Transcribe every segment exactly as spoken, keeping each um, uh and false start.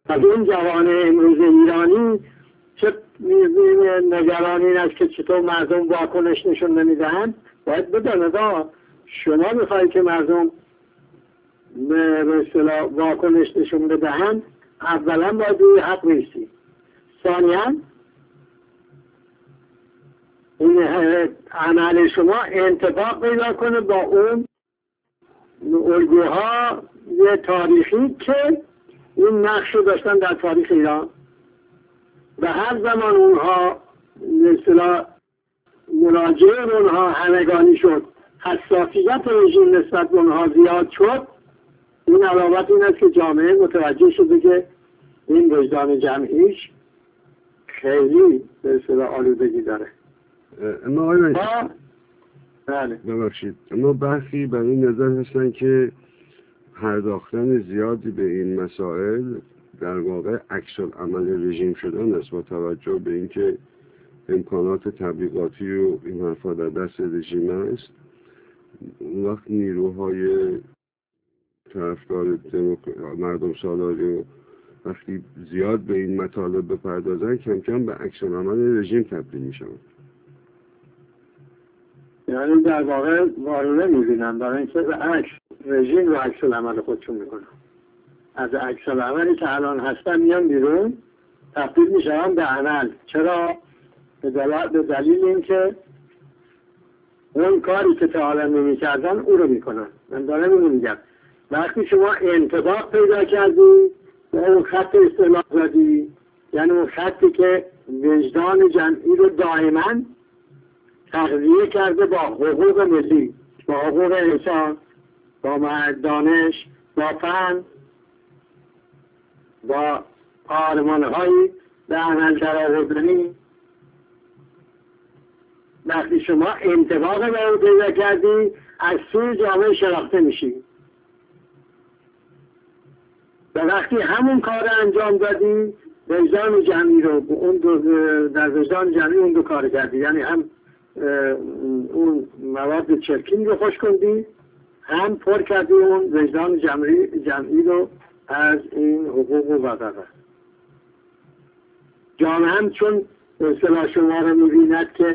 از این جوان امروز ایرانی چه نگران این است که چطور مردم واکنش نشون نمیدهند. باید بداند شما میخواهید که مردم به اصطلاح واکنش نشون بدهند، اولا باید روی حق بایستی، ثانیا این عمل شما انطباق پیدا کنه با اون الگوها یه تاریخی که این نقش رو داشتن در تاریخ ایران و هر زمان اونها مثلا مراجعه اونها همگانی شد، حساسیت رژیم نسبت به اونها زیاد شد. این علامت این است که جامعه متوجه شده که این وجدان جمعیش خیلی به اصطلاح آلودگی داره. اما آقای بله ببخشید، اما برخی بر این نظر هستن که پرداختن زیادی به این مسائل در واقع عکس العمل رژیم شدن است، با توجه به اینکه امکانات تبلیغاتی و این حرفا در دست رژیم است. اون وقت نیروهای طرفدار مردم سالاری و وقتی زیاد به این مطالب بپردازن کم کم به عکس العمل رژیم تبدیل میشن. یعنی در واقع وارونه میبینن برای اینکه به عکس رژیم رو عکس العمل خودشون میکنن، از عکس العملی که الان هستن میان بیرون تبدیل میشن به عمل. چرا؟ به دلیل اینکه اون کاری که تا حالا نمیکردن او رو میکنن. من دارم اینو میگم، وقتی شما انطباق پیدا کردی به اون خط اصطلاح زدی، یعنی اون خطی که وجدان جمعی رو دائما تغذیه کرده با حقوق ملی، با حقوق انسان، با دانش، با فن، با آرمان‌هایی به عمل درآوردنی. وقتی شما انطباق به اون پیدا کردی از سوی جامعه شناخته میشی و وقتی همون کار انجام دادی وجدان جمعی رو اون دو در وجدان جمعی اون دو کار کردی، یعنی هم اون مواد چرکین رو خوش کردی، هم پر کردی اون وجدان جمعی, جمعی رو از این حقوق و وظیفه. جامعه هم چون به اصطلاح شما رو میبیند که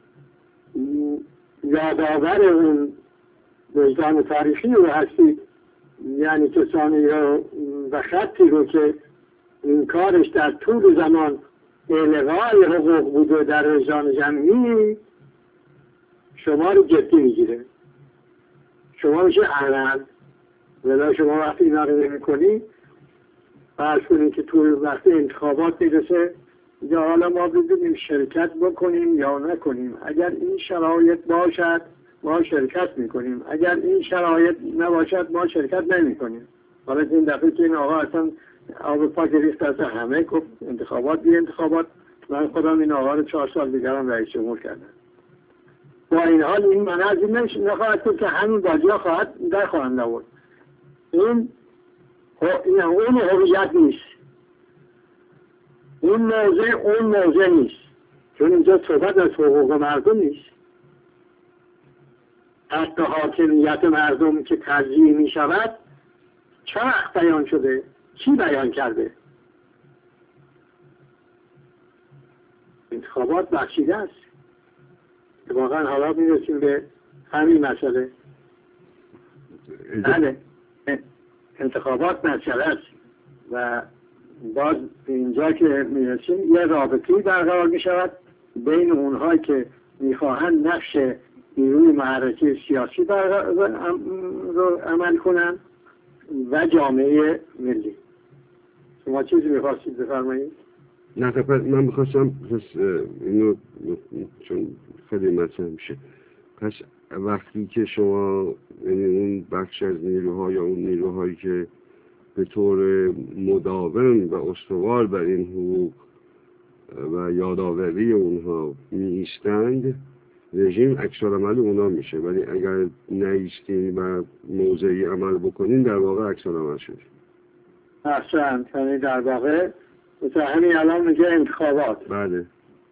یادآور اون وجدان تاریخی رو هستید، یعنی کسانی رو و خطی رو که این کارش در طول زمان الغای حقوق بوده در وجدان جمعی، شما رو جدی میگیره، شما میشه عمل. ولی شما وقتی اینا رو نمی کنی، فرض کنید که طول وقتی انتخابات میرسه یا حالا ما بدونیم شرکت بکنیم یا نکنیم، اگر این شرایط باشد ما شرکت میکنیم، اگر این شرایط نباشد ما شرکت نمی کنیم. حالا این دفعه که این آقا اصلا آب پاک ریخت اصلا همه گفت انتخابات بی انتخابات، من خودم این آقا رو چهار سال دیگرم رئیس جمهور کردم. با این حال این منازی نخواهد کنید که همین بازی ها خواهد در خواهند آورد. این این اون هویت نیست، اون موضع اون موضع نیست، چون اینجا صحبت از حقوق مردم نیست. حتی حاکمیت مردم که تضییع می شود چه وقت بیان شده؟ کی بیان کرده؟ انتخابات بخشیده است. واقعا حالا می رسیم به همین مسئله. بله، انتخابات مسئله است و باز اینجا که می رسیم یه رابطی برقرار می شود بین اونهایی که می خواهند نقش نیروی محرکه سیاسی رو عمل کنند و جامعه ملی. شما چیزی می خواستید بفرمایید؟ نه خب من میخواستم اینو چون خیلی مطرح میشه. پس وقتی که شما یعنی اون بخش از نیروها یا اون نیروهایی که به طور مداوم و استوار بر این حقوق و یادآوری اونها می ایستند، رژیم عکس‌العمل اونا میشه، ولی اگر نایستین و موضعی عمل بکنین در واقع عکس‌العمل شد. احسن، یعنی در واقع مثل همین الان میگه انتخابات. بله.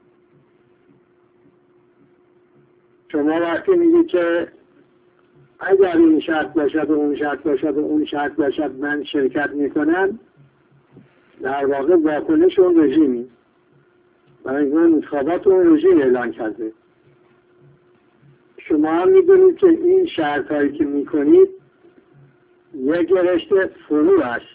شما وقتی میگی که اگر این شرط باشد و اون شرط باشد و اون شرط باشد من شرکت میکنم، در واقع واکنش اون رژیمی برای این انتخابات اون رژیم اعلان کرده. شما هم میدونید که این شرط هایی که میکنید یک رشته فروع است،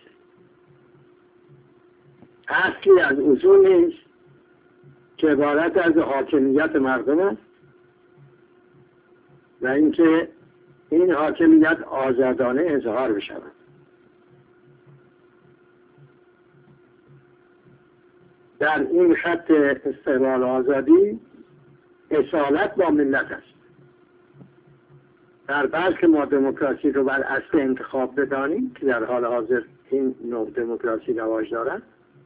اصلی از اصول نیست که عبارت از حاکمیت مردم است و اینکه این حاکمیت آزادانه اظهار بشود. در این خط استقلال آزادی اصالت با ملت است. در بحث که ما دموکراسی رو بر اصل انتخاب بدانیم که در حال حاضر این نوع دموکراسی رواج دارد،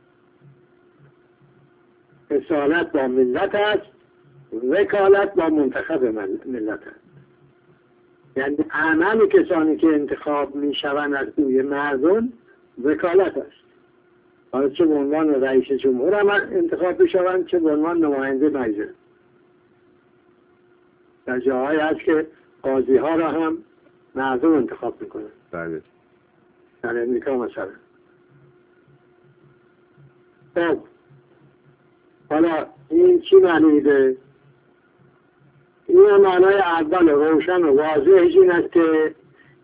اصالت با ملت است، وکالت با منتخب ملت است. یعنی عمل کسانی که انتخاب می شوند از سوی مردم وکالت است. حالا چه به عنوان رئیس جمهور هم انتخاب بشوند، چه به عنوان نماینده مجلس. در جاهایی هست که قاضی ها را هم مردم انتخاب میکنند. بله. در امریکا مثلا. خب حالا این چی معنی میده؟ این معنای اول روشن و واضحش این است که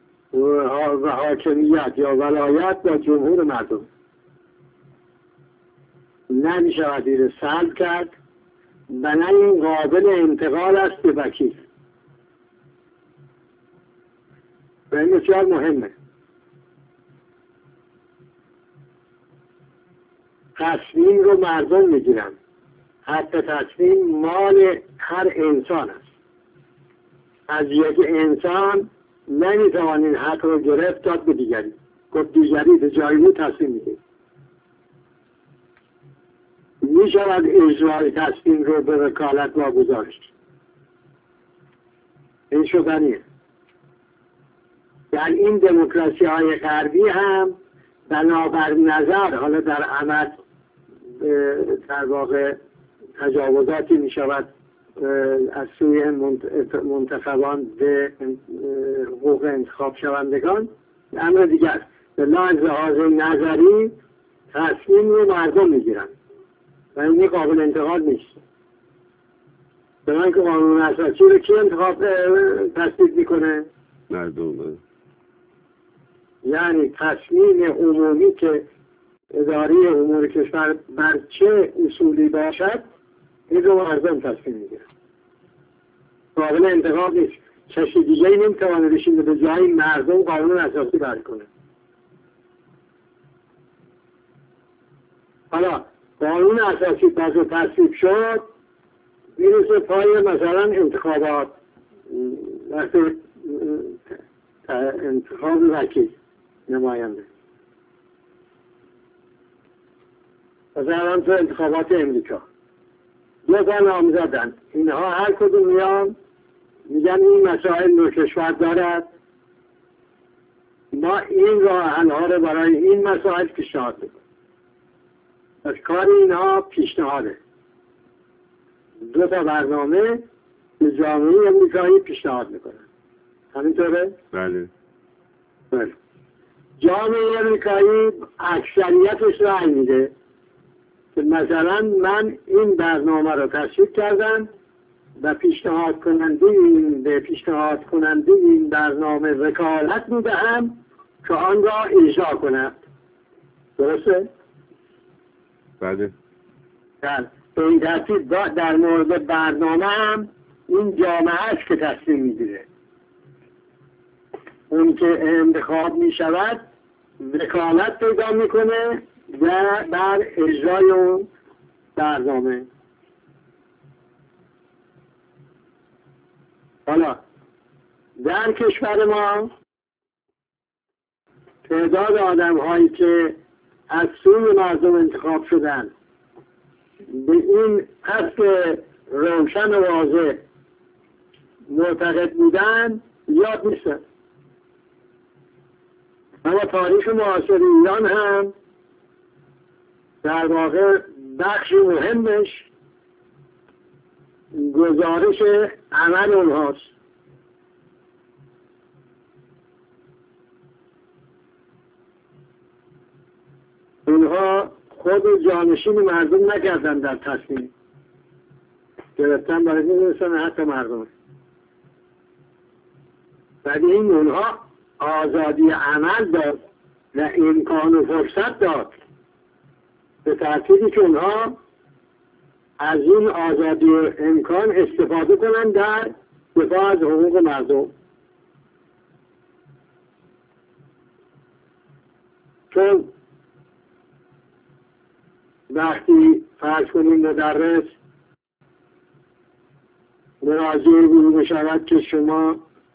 حاکمیت یا ولایت با جمهور مردم نمیشود این سلب کرد و نه این قابل انتقال است به وکیل. و این بسیار مهمه. تصمیم رو مردم میگیرن. حتی تصمیم مال هر انسان است. از یک انسان نمیتوان این حق رو گرفت داد به دیگری. گفت دیگری به جای او تصمیم میگیره. میشود اجرای تصمیم رو به وکالت واگذارش. این شدنیه. در این دموکراسی های غربی هم بنابر نظر، حالا در عمل در واقع تجاوزاتی می شود از سوی منتخبان به حقوق انتخاب شوندگان، امر دیگر به لحاظ نظری تصمیم رو مردم می گیرن و این قابل انتقاد نیست. بنابراین که قانون اساسی رو کی انتخاب تصویب میکنه؟ مردم. یعنی تصمیم عمومی که اداره امور کشور بر چه اصولی باشد این رو مردم تصمیم میگیرن. قابل انتخاب نیست. کسی دیگه ای نمیتوانه بشینه به جای مردم قانون اساسی بر کنه. حالا قانون اساسی پس و تصویب شد، میرسه پای مثلا انتخابات، وقتی انتخاب وکیل نماینده، مثلا تو انتخابات امریکا دو تا نامزدن، اینها هر کدوم میان میگن این مسائل رو کشور دارد، ما این راه حل‌ها رو برای این مسائل پیشنهاد میکنیم. از کار اینها پیشنهاده. دو تا برنامه به جامعه امریکایی پیشنهاد میکنن. همینطوره؟ بله. بله. جامعه امریکایی اکثریتش رأی میده که مثلا من این برنامه رو تصویب کردم و پیشنهاد کننده این به پیشنهاد کننده این برنامه وکالت میدهم که آن را اجرا کند. درسته؟ بله. در این ترتیب در مورد برنامه هم این جامعه است که تصمیم میگیره. اون که انتخاب می شود وکالت پیدا میکنه و بر اجرای اون برنامه. حالا در کشور ما تعداد آدم هایی که از سوی مردم انتخاب شدن به این اصل روشن و واضح معتقد بودن یاد نیستن. اما تاریخ معاصر ایران هم در واقع بخش مهمش گزارش عمل اونهاست. اونها خود جانشین مردم نکردن در تصمیم گرفتن برای میدونستن حق مردم. ولی این اونها آزادی عمل داد و امکان و فرصت داد، به ترتیبی که اونها از این آزادی و امکان استفاده کنند در دفاع از حقوق مردم. چون وقتی فرض کنیم مدرس مراجعه بود شود که شما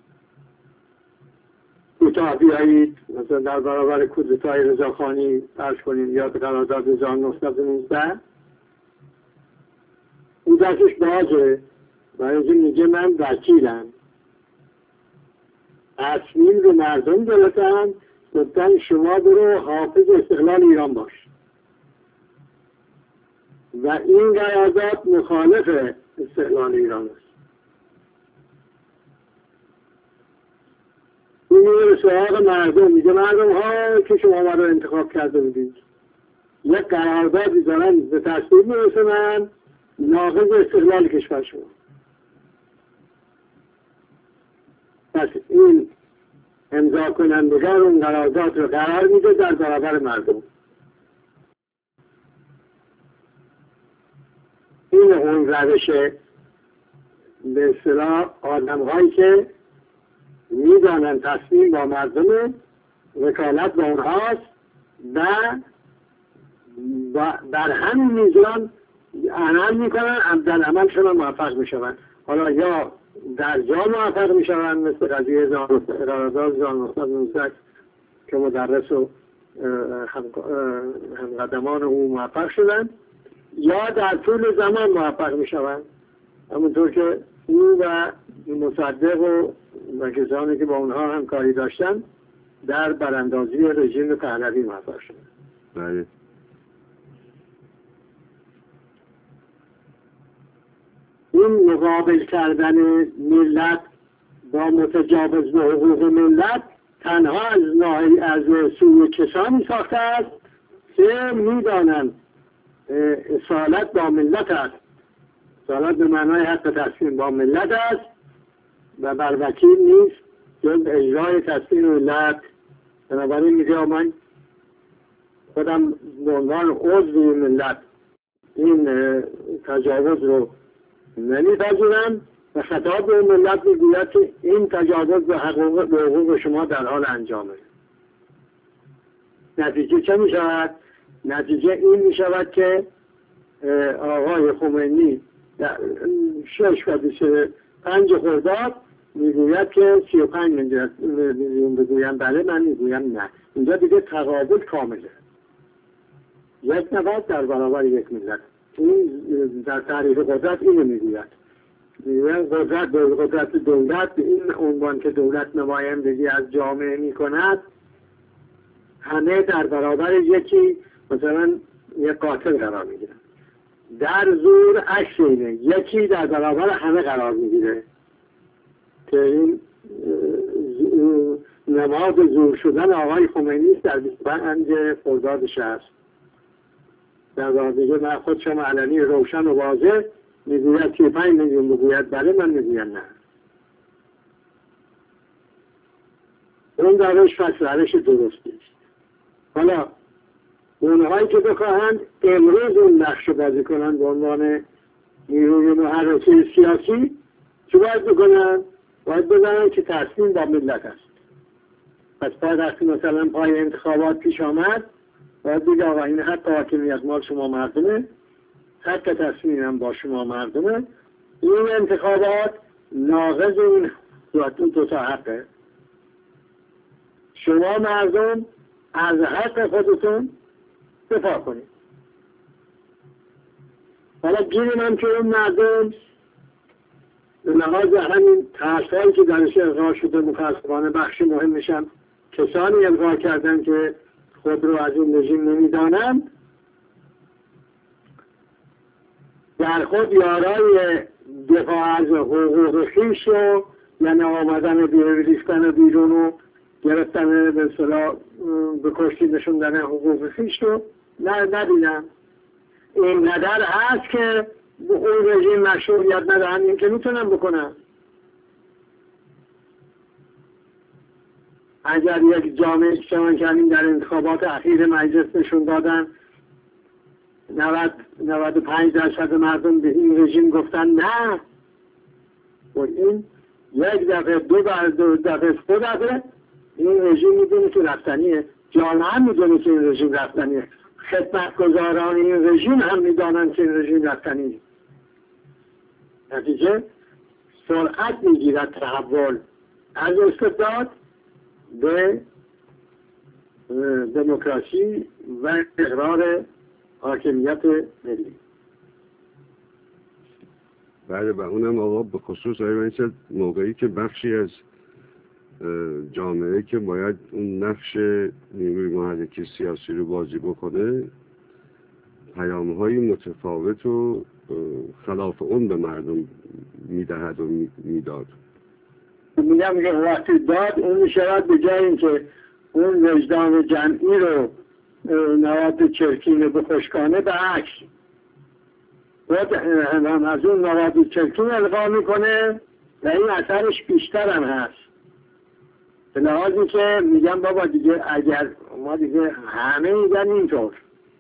کوتاه بیایید، مثلا در برابر کودتای رضاخانی فرض کنیم یا قرارداد هزار و نهصد و نوزده، او دستش بازه برای اینکه میگه من وکیلم، تصمیم رو مردم گرفتن، گفتن شما برو حافظ استقلال ایران باش و این قرارداد مخالف استقلال ایران است. این میره سراغ مردم، میگه مردم ها که شما ما رو انتخاب کرده بودید یک قراردادی دارن به تصویب میرسونن ناقض استقلال کشور شما. پس این امضا کنندگان اون قرارداد رو قرار میده در برابر مردم. این اون روش به اصطلاح آدم هایی که میدانن تصمیم با مردم وکالت با اونهاست و در همین میزان عمل میکنن، در عملشون موفق میشون. حالا یا در جا موفق میشون مثل قضیه قرارداد هزار و نهصد و نوزده که مدرس و همقدمان او موفق شدن، یا در طول زمان موفق میشون، همونطور که او و مصدق و و کسانی که با اونها همکاری داشتن در براندازی رژیم پهلوی موفق شدن. بله. این مقابل کردن ملت با متجاوز به حقوق ملت تنها از ناحیه از سوی کسانی ساخته است که میدانند اصالت با ملت است، اصالت به معنای حق تصمیم با ملت است و بر وکیل نیست جز اجرای تصمیم ملت. بنابراین میگه من خودم به عنوان عضو ملت این تجاوز رو نمیپذیرم و خطاب به ملت میگوید که این تجاوز به حقوق, به حقوق شما در حال انجامه. نتیجه چه میشود؟ نتیجه این میشود که آقای خمینی شش و بیست و پنج خرداد میگوید که سی و پنج میلیون بگویم بله، من میگویم نه. اینجا دیگه تقابل کامله، یک نفر در برابر یک ملت. این در تعریف قدرت اینو میگوید، میگوید قدرت به قدرت دولت به این عنوان که دولت نمایندگی از جامعه میکند، همه در برابر یکی مثلا یک قاتل قرار میگیرن. در زور عکس اینه، یکی در برابر همه قرار میگیره که این نماد زور شدن آقای خمینی است در بیست و پنج خرداد شصت. در واقع دیگه من خودشم علنی روشن و واضح میگوید سی و پنج میلیون بگوید بله، من میگویم نه. اون روش پس روش درستی است. حالا اونهایی که بخواهند امروز اون نقش بازی کنند به عنوان نیروی محرکه سیاسی، چه باید بکنن؟ باید بزنن که تصمیم با ملت است. پس بعد وقتی مثلا پای انتخابات پیش آمد باید بگه آقا این حق حاکمیت مال شما مردمه، حق تصمیم هم با شما مردمه، این انتخابات ناقض این دو تا حقه. شما مردم از حق خودتون دفاع کنید. حالا گیریم هم که اون مردم به لحاظ همین ترسایی که درش القا شده متاسفانه بخش مهم میشن کسانی القا کردن که خود رو از این رژیم نمیدانن، در خود یارای دفاع از حقوق خویش و یعنی آمدن بیرون بیرون و گرفتن به اصطلاح به کشتی نشوندن حقوق خویش رو نه نبینم. اینقدر هست که اون رژیم مشروعیت ندارن، این که میتونم بکنم. اگر یک جامعه اجتماعی کردیم در انتخابات اخیر مجلس نشون دادن نود نود و پنج درصد مردم به این رژیم گفتن نه، و این یک دفعه دو بار دو دفعه دو دفعه این رژیم میدونه که رفتنیه، جامعه هم میدونه که این رژیم رفتنیه، خدمتگزاران این رژیم هم میدانن که این رژیم رفتنیه. نتیجه سرعت میگیرد تحول از استبداد به دموکراسی و اقرار حاکمیت ملی. بله، و اونم آقا به خصوص آقای موقعی که بخشی از جامعه که باید اون نقش نیروی محرک سیاسی رو بازی بکنه پیام‌های متفاوت و خلاف اون به مردم میدهد و میداد. میگم که وقتی داد اون میشود به جای اینکه اون وجدان جمعی رو مواد چرکین رو بخشکانه به عکس هم از اون مواد چرکین القا میکنه و این اثرش بیشتر هم هست. به لحاظی که میگم بابا دیگه اگر ما دیگه همه میگن اینطور،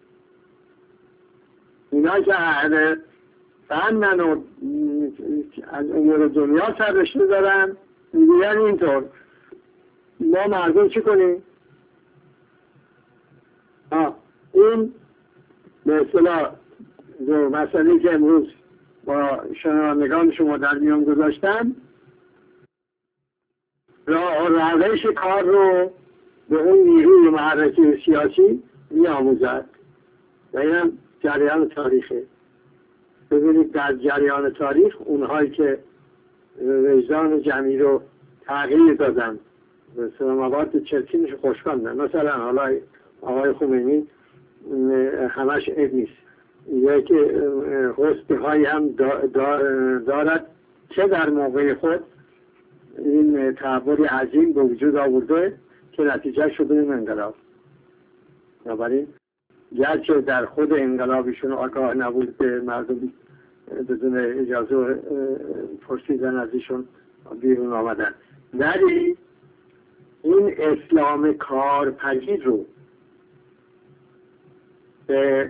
اینا که اهل فنن و از امور دنیا سررشته دارن میگن اینطور، ما مردم چی کنیم؟ آه. این به اصطلاح مسئله که امروز با شنوندگان شما در میان گذاشتم راه و روش کار رو به اون نیروی محرک سیاسی می آموزد و اینم جریان تاریخه. ببینید در جریان تاریخ اونهایی که وجدان جمعی رو تغییر دادن مثلا مواد چرکینش خوشکاندن، مثلا حالا آقای خمینی همش عیب نیست، یک حسنی هایی هم دارد که در موقع خود این تحولی عظیم به وجود آورده که نتیجه شده این انقلاب. بنابراین گرچه در خود انقلابشون آگاه نبود به مردم بدون اجازه پرسیدن از ایشون بیرون آمدن، ولی این اسلام کارپذیر رو به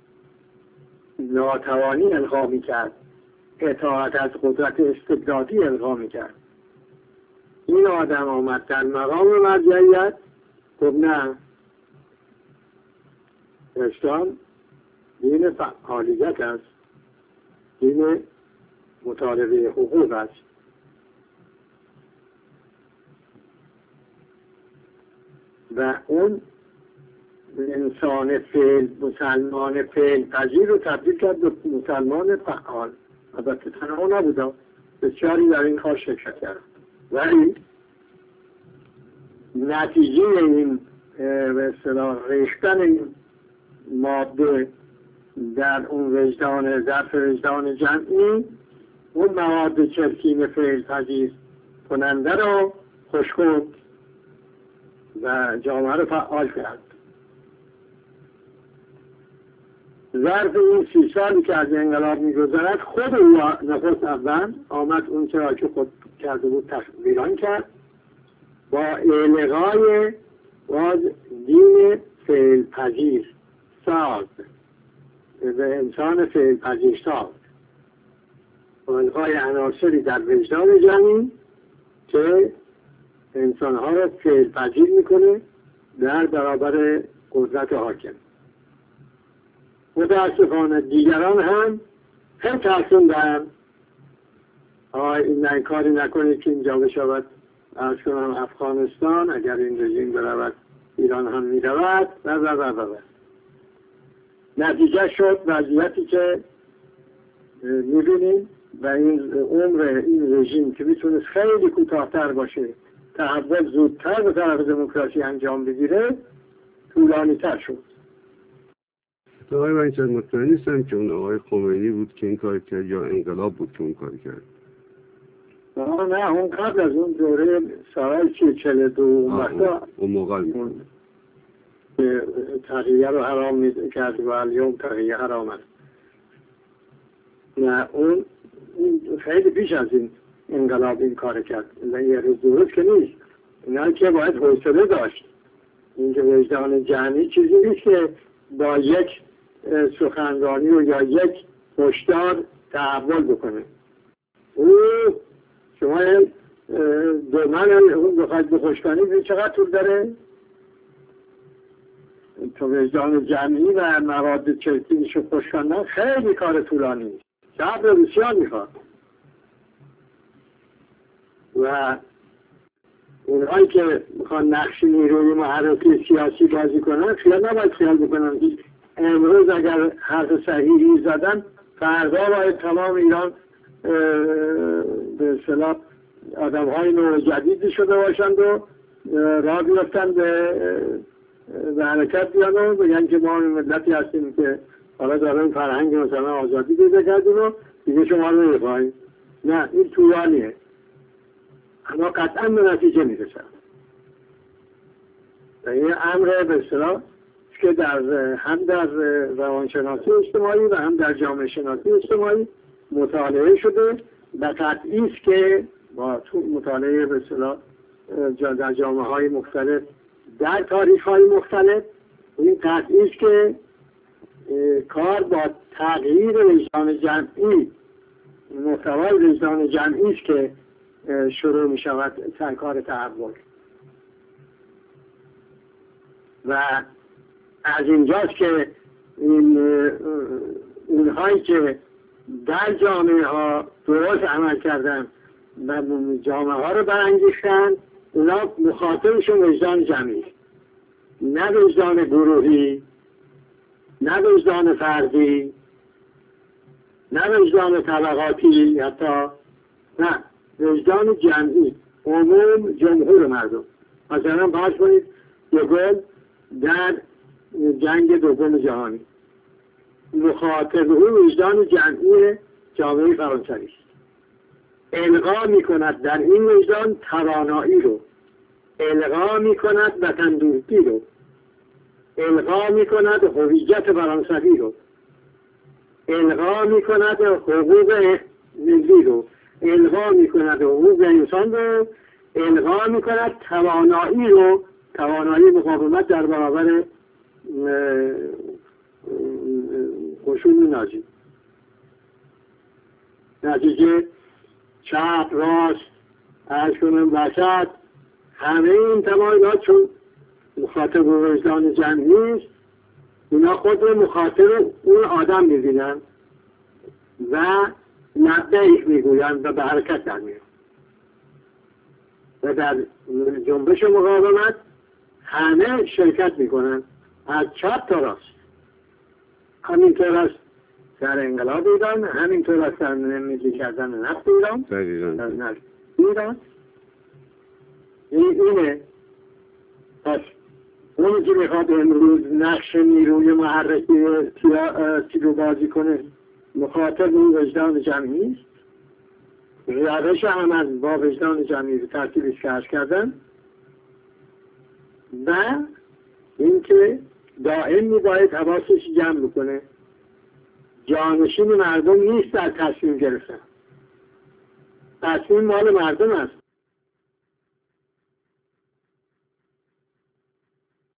ناتوانی القا میکرد، اطاعت از قدرت استبدادی القا میکرد. این آدم آمد در مقام مرجعیت گفت نه، اسلام دین فعالیت است، دین مطالبه حقوق است. و اون انسان فعل، مسلمان فعل پذیر رو تبدیل کرد به مسلمان فعال. البته تنها نبوده، بسیاری در این کار شرکت کردند، ولی نتیجه این به اصطلاح ریختن این ماده در اون وجدان ظرف وجدان جمعی اون مواد چرکین فعل پذیر کننده رو خشکوند و جامعه رو فعال کرد. ظرف این سی سالی که از انقلاب می‌گذرد خود او نخست اول آمد اون چرا که خود کرده بود تخبیران کرد با الغای باز دین فعل پذیر ساز به انسان فعل پذیر ساز با الغای عناصری در وجدان جمعی که انسانها را فعل پذیر میکنه در برابر قدرت حاکم. متاسفانه دیگران هم هم ترسوندن آقای این این کاری نکنید که اینجا بشود از کنم افغانستان، اگر این رژیم برود ایران هم میرود و و و و نتیجه شد وضعیتی که میبینیم و این عمر این رژیم که میتونست خیلی کوتاه‌تر باشه، تحول زودتر به طرف دموکراسی انجام بگیره، طولانی تر شد. آقای وحیدزاده مطمئن نیستم که اون آقای خمینی بود که این کار کرد یا انقلاب بود که اون کار کرد. نه اون قبل از اون دوره سال چهل و دو وقتا اون موقع میکنه. تقیه رو حرام می کرد و الیوم تقیه حرام است. نه اون خیلی پیش از این انقلاب این کار کرد. یه روز درست که نیست. اینا که باید حوصله داشت. اینکه وجدان جمعی چیزی نیست که با یک سخنرانی و یا یک هشدار تحول بکنه. او شما دومن بخواید بخشکنید چقدر طول داره؟ تو وجدان جمعی و مواد چرکینش رو خوش کردن خیلی کار طولانی است. صبر بسیار میخواد. و اونهایی که میخوان نقش نیروی محرکی سیاسی بازی کنن خیال نباید خیال بکنن که امروز اگر حرف صحیحی زدن فردا باید تمام ایران به اصطلاح آدم های نوع جدیدی شده باشند و راه بیفتن به به حرکت بیان و بگن که ما ملتی هستیم که حالا داریم فرهنگ مثلا آزادی پیدا کردیم و دیگه شما رو نمیخواهیم. نه این طولانیه اما قطعا به نتیجه میرسن. این امر به اصطلاح که در هم در روانشناسی اجتماعی و هم در جامعه شناسی اجتماعی مطالعه شده و قطعی است که با مطالعه به اصطلاح در جامعه های مختلف در تاریخ های مختلف این قطعی است که کار با تغییر وجدان جمعی محتوای وجدان جمعی است که شروع می شود کار تحول. و از اینجاست که این اونهایی که در جامعه ها درست عمل کردن و جامعه ها رو برانگیختن اونا مخاطبشون وجدان جمعی، نه وجدان گروهی، نه وجدان فردی، نه وجدان طبقاتی، حتی نه وجدان جمعی، عموم جمهور مردم. مثلا فرض کنید دوگل در جنگ دوم جهانی مخاطب او وجدان جمعی جامعه فرانسوی است. القا می کند در این وجدان توانایی رو، القا می کند وطن دوستی رو، القا می کند هویت فرانسوی رو، القا می کند حقوق ملی رو، القا می کند حقوق انسان رو، القا می کند توانایی رو، توانایی مقاومت در برابر خشون نازی. نتیجه چپ راست عرض کنم وسط همه این تمایلات چون مخاطب وجدان جمعی است اینا خود رو مخاطب اون آدم می‌بینن و لبیک میگویند و به حرکت در میان و در جنبش مقاومت همه شرکت میکنن از چپ تا راست. همینطور است در انقلاب ایران، همینطور است در ملی کردن نفت ایران، در نفت ایران. این اینه. پس اونی که میخواد امروز نقش نیروی محرکی رو بازی کنه مخاطب اون وجدان جمعی است. روش هم از با وجدان جمعی رو ترتیبش کش کردن و اینکه دائم میباید حواسش جمع بکنه. جانشین مردم نیست در تصمیم گرفتن. تصمیم مال مردم است.